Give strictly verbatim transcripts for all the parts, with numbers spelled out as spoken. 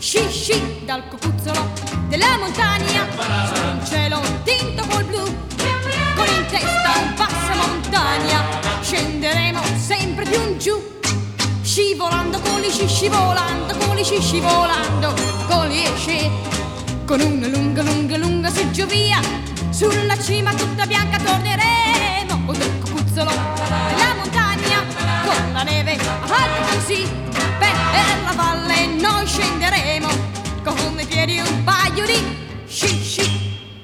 sci sci dal cocuzzolo della montagna su un cielo tinto col blu, con in testa un passamontagna scenderemo sempre più in giù, scivolando con gli sci, scivolando con gli sci, scivolando con gli sci, con una lunga lunga lunga seggiovia sulla cima tutta bianca torneremo, o del cocuzzolo della montagna con la neve alta così per la valle noi scenderemo con nei piedi un paio di sci sci.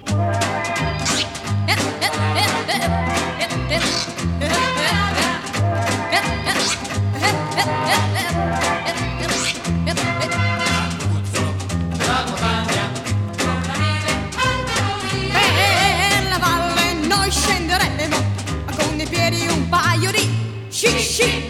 Per la valle noi scenderemo con nei piedi un paio di sci sci.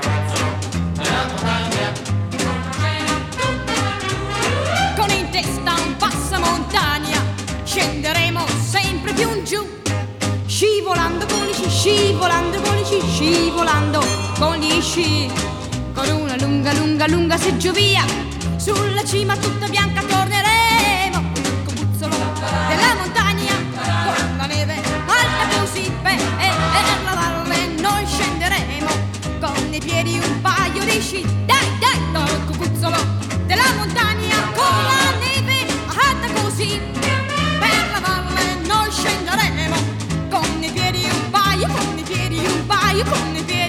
Scenderemo sempre più in giù, scivolando con gli sci, scivolando con gli sci, scivolando con gli sci, con una lunga lunga lunga seggiovia sulla cima tutta bianca torneremo, il cocuzzolo della montagna con la neve alta così per la valle noi scenderemo con nei piedi un paio di sci, dai dai, dal cocuzzolo della montagna con la neve alta così per la valle noi scenderemo con nei piedi un paio, con nei piedi un paio, con nei piedi